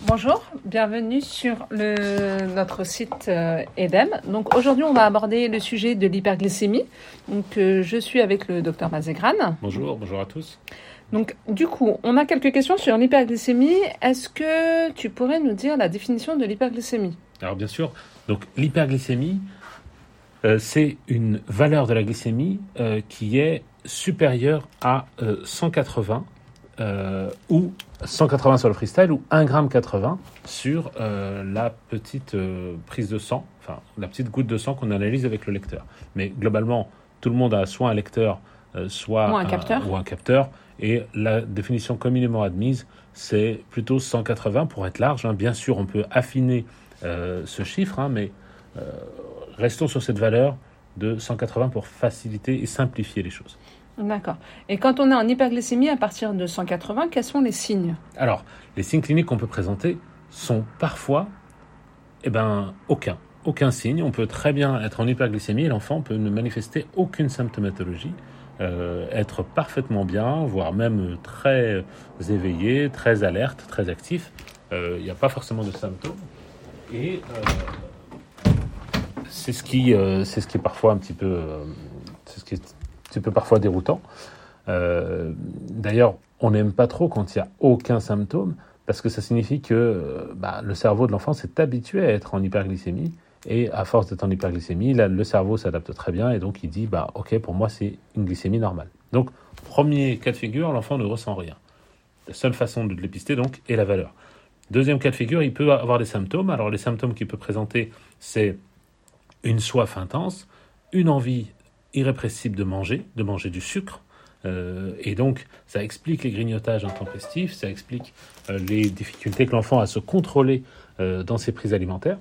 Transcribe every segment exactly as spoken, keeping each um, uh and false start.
Bonjour, bienvenue sur le, notre site euh, Edem. Donc aujourd'hui, on va aborder le sujet de l'hyperglycémie. Donc euh, je suis avec le docteur Mazegran. Bonjour, bonjour à tous. Donc du coup, on a quelques questions sur l'hyperglycémie. Est-ce que tu pourrais nous dire la définition de l'hyperglycémie ? Alors bien sûr, donc l'hyperglycémie, euh, c'est une valeur de la glycémie euh, qui est supérieure à euh, cent quatre-vingts euh, ou cent quatre-vingts sur le freestyle ou un virgule quatre-vingts sur euh, la petite euh, prise de sang, enfin la petite goutte de sang qu'on analyse avec le lecteur. Mais globalement, tout le monde a soit un lecteur, euh, soit ou un capteur. Un, ou un capteur. Et la définition communément admise, c'est plutôt cent quatre-vingts pour être large. Hein. Bien sûr, on peut affiner euh, ce chiffre, hein, mais euh, restons sur cette valeur de cent quatre-vingts pour faciliter et simplifier les choses. D'accord. Et quand on est en hyperglycémie à partir de cent quatre-vingts, quels sont les signes ? Alors, les signes cliniques qu'on peut présenter sont parfois, eh ben, aucun. Aucun signe. On peut très bien être en hyperglycémie et l'enfant peut ne manifester aucune symptomatologie. Euh, être parfaitement bien, voire même très éveillé, très alerte, très actif. Il euh, n'y a pas forcément de symptômes. Et euh, c'est, ce qui, euh, c'est ce qui est parfois un petit peu, euh, c'est ce qui est un petit peu parfois déroutant. Euh, d'ailleurs, on n'aime pas trop quand il n'y a aucun symptôme, parce que ça signifie que euh, bah, le cerveau de l'enfant s'est habitué à être en hyperglycémie. Et à force d'être en hyperglycémie, là, le cerveau s'adapte très bien et donc il dit bah, « Ok, pour moi, c'est une glycémie normale ». Donc, premier cas de figure, l'enfant ne ressent rien. La seule façon de le dépister, donc, est la valeur. Deuxième cas de figure, il peut avoir des symptômes. Alors, les symptômes qu'il peut présenter, c'est une soif intense, une envie irrépressible de manger, de manger du sucre. Euh, et donc, ça explique les grignotages intempestifs, ça explique euh, les difficultés que l'enfant a à se contrôler euh, dans ses prises alimentaires.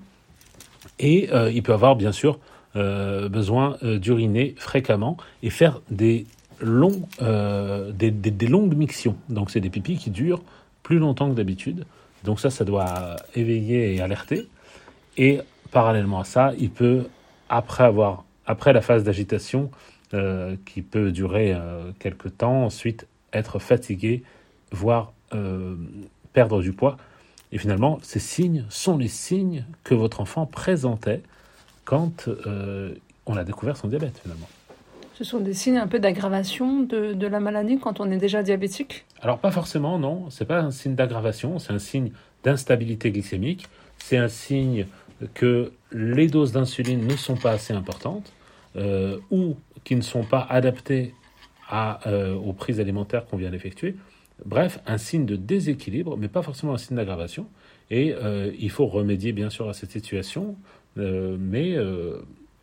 Et euh, il peut avoir, bien sûr, euh, besoin euh, d'uriner fréquemment et faire des, longs, euh, des, des, des longues mictions. Donc, c'est des pipis qui durent plus longtemps que d'habitude. Donc ça, ça doit éveiller et alerter. Et parallèlement à ça, il peut, après, avoir, après la phase d'agitation, euh, qui peut durer euh, quelques temps, ensuite être fatigué, voire euh, perdre du poids. Et finalement, ces signes sont les signes que votre enfant présentait quand euh, on a découvert son diabète, finalement. Ce sont des signes un peu d'aggravation de, de la maladie quand on est déjà diabétique ? Alors, pas forcément, non. Ce n'est pas un signe d'aggravation, c'est un signe d'instabilité glycémique. C'est un signe que les doses d'insuline ne sont pas assez importantes euh, ou qui ne sont pas adaptées à, euh, aux prises alimentaires qu'on vient d'effectuer. Bref, un signe de déséquilibre, mais pas forcément un signe d'aggravation. Et euh, il faut remédier, bien sûr, à cette situation, euh, mais, euh,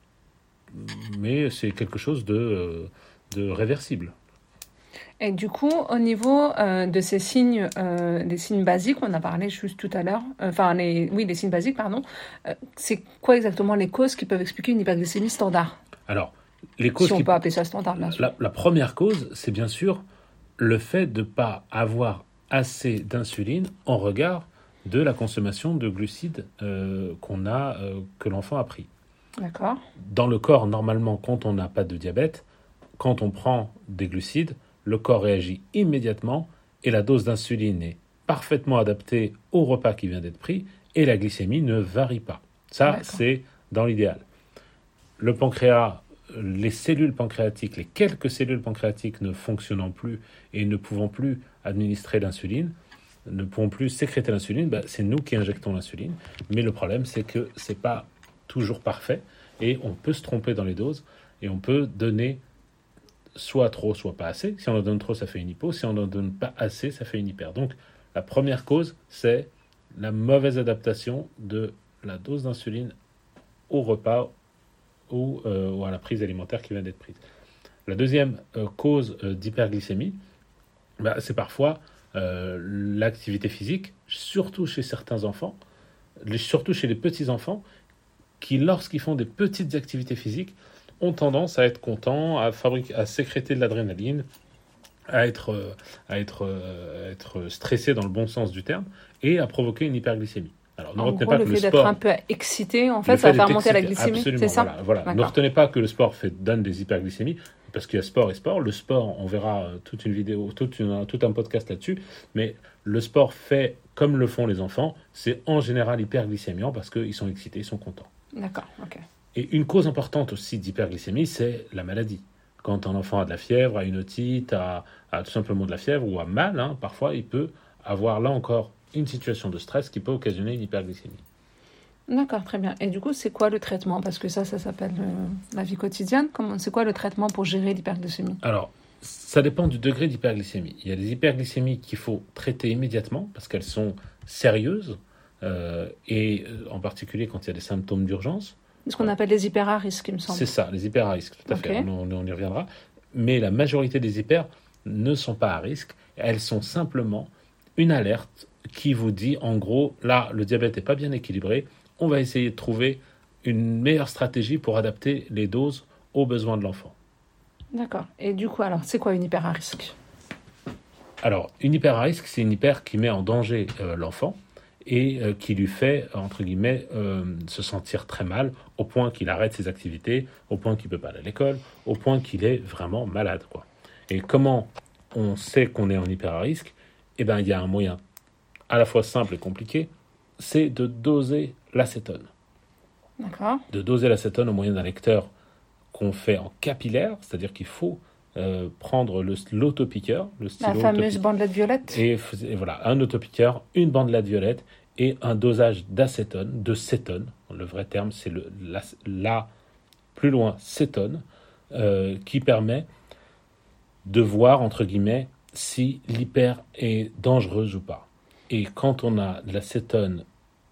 mais c'est quelque chose de, de réversible. Et du coup, au niveau euh, de ces signes, euh, des signes basiques, on a parlé juste tout à l'heure, euh, enfin, les, oui, les signes basiques, pardon, euh, c'est quoi exactement les causes qui peuvent expliquer une hyperglycémie standard ? Alors, les causes si on qui... peut appeler ça standard, bien sûr. La, la première cause, c'est bien sûr le fait de ne pas avoir assez d'insuline en regard de la consommation de glucides euh, qu'on a, euh, que l'enfant a pris. D'accord. Dans le corps, normalement, quand on n'a pas de diabète, quand on prend des glucides, le corps réagit immédiatement et la dose d'insuline est parfaitement adaptée au repas qui vient d'être pris et la glycémie ne varie pas. Ça, D'accord. C'est dans l'idéal. Le pancréas, les cellules pancréatiques, les quelques cellules pancréatiques ne fonctionnant plus et ne pouvant plus administrer l'insuline, ne pouvons plus sécréter l'insuline, ben c'est nous qui injectons l'insuline. Mais le problème, c'est que ce n'est pas toujours parfait et on peut se tromper dans les doses et on peut donner soit trop, soit pas assez. Si on en donne trop, ça fait une hypo. Si on n'en donne pas assez, ça fait une hyper. Donc, la première cause, c'est la mauvaise adaptation de la dose d'insuline au repas ou, euh, ou à la prise alimentaire qui vient d'être prise. La deuxième euh, cause euh, d'hyperglycémie, bah, c'est parfois euh, l'activité physique, surtout chez certains enfants, les, surtout chez les petits-enfants, qui, lorsqu'ils font des petites activités physiques, ont tendance à être contents, à, fabriquer, à sécréter de l'adrénaline, à être, euh, à, être, euh, à être stressés dans le bon sens du terme, et à provoquer une hyperglycémie. Alors, ne En retenez gros, pas le que fait le d'être sport... un peu excité, en Le fait, ça va d'être faire monter la excité, glycémie, absolument, c'est ça? voilà, voilà. Ne D'accord. retenez pas que le sport fait, donne des hyperglycémies, parce qu'il y a sport et sport. Le sport, on verra euh, toute une vidéo, toute une- tout un podcast là-dessus, mais le sport fait comme le font les enfants, c'est en général hyperglycémiant parce qu'ils sont excités, ils sont contents. D'accord, ok. Et une cause importante aussi d'hyperglycémie, c'est la maladie. Quand un enfant a de la fièvre, a une otite, a, a tout simplement de la fièvre ou a mal, hein, parfois il peut avoir là encore une situation de stress qui peut occasionner une hyperglycémie. D'accord, très bien. Et du coup, c'est quoi le traitement? Parce que ça, ça s'appelle euh, la vie quotidienne. Comment, c'est quoi le traitement pour gérer l'hyperglycémie? Alors, ça dépend du degré d'hyperglycémie. Il y a des hyperglycémies qu'il faut traiter immédiatement parce qu'elles sont sérieuses, euh, et euh, en particulier quand il y a des symptômes d'urgence. Ce qu'on appelle les hyper à risque, il me semble. C'est ça, les hyper à risque, tout à Ok. fait. On, on y reviendra. Mais la majorité des hyper ne sont pas à risque. Elles sont simplement une alerte qui vous dit, en gros, là, le diabète n'est pas bien équilibré. On va essayer de trouver une meilleure stratégie pour adapter les doses aux besoins de l'enfant. D'accord. Et du coup, alors, c'est quoi une hyper à risque? Alors, une hyper à risque, c'est une hyper qui met en danger euh, l'enfant et euh, qui lui fait, entre guillemets, euh, se sentir très mal, au point qu'il arrête ses activités, au point qu'il ne peut pas aller à l'école, au point qu'il est vraiment malade, quoi. Et comment on sait qu'on est en hyper à risque? Eh bien, il y a un moyen à la fois simple et compliqué, c'est de doser l'acétone. D'accord. De doser l'acétone au moyen d'un lecteur qu'on fait en capillaire, c'est-à-dire qu'il faut euh, prendre le, l'autopiqueur, le stylo La fameuse autopiqueur, bandelette violette. et, et voilà, un autopiqueur, une bandelette violette et un dosage d'acétone, de cétone. Le vrai terme, c'est le, la, la plus loin cétone, euh, qui permet de voir, entre guillemets, si l'hyper est dangereuse ou pas. Et quand on a de l'acétone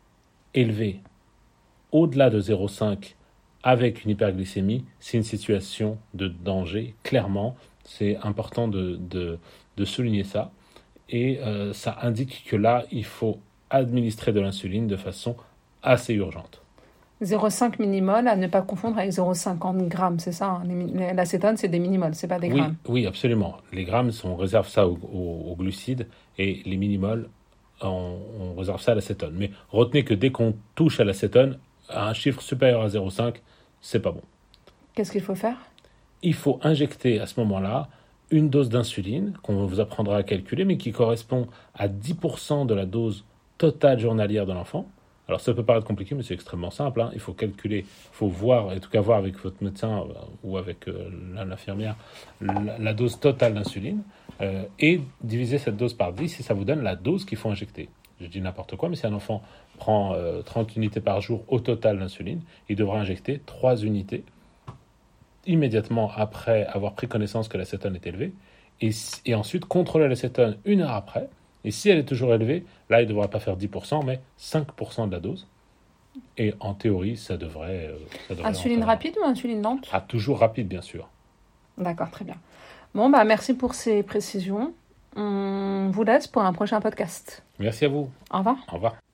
élevé au-delà de zéro virgule cinq avec une hyperglycémie, c'est une situation de danger, clairement. C'est important de, de, de souligner ça. Et euh, ça indique que là, il faut administrer de l'insuline de façon assez urgente. zéro virgule cinq millimoles à ne pas confondre avec zéro virgule cinquante grammes, c'est ça, hein? Les- L'acétone, c'est des millimoles, c'est pas des Oui, grammes. oui, absolument. Les grammes, on réserve ça aux, aux, aux glucides et les millimoles, on, on réserve ça à l'acétone. Mais retenez que dès qu'on touche à l'acétone, à un chiffre supérieur à zéro virgule cinq, c'est pas bon. Qu'est-ce qu'il faut faire? Il faut injecter à ce moment-là une dose d'insuline qu'on vous apprendra à calculer, mais qui correspond à dix pour cent de la dose totale journalière de l'enfant. Alors ça peut paraître compliqué, mais c'est extrêmement simple, hein. Il faut calculer, il faut voir, en tout cas voir avec votre médecin euh, ou avec euh, l'infirmière la, la dose totale d'insuline, euh, et diviser cette dose par dix et ça vous donne la dose qu'il faut injecter. Je dis n'importe quoi, mais si un enfant prend euh, trente unités par jour au total d'insuline, il devra injecter trois unités immédiatement après avoir pris connaissance que l'acétone est élevée, et, et ensuite contrôler l'acétone une heure après. Et si elle est toujours élevée, là, il ne devra pas faire dix pour cent, mais cinq pour cent de la dose. Et en théorie, ça devrait... euh, ça devrait Insuline encore... rapide ou insuline lente? Ah, toujours rapide, bien sûr. D'accord, très bien. Bon, bah merci pour ces précisions. On vous laisse pour un prochain podcast. Merci à vous. Au revoir. Au revoir.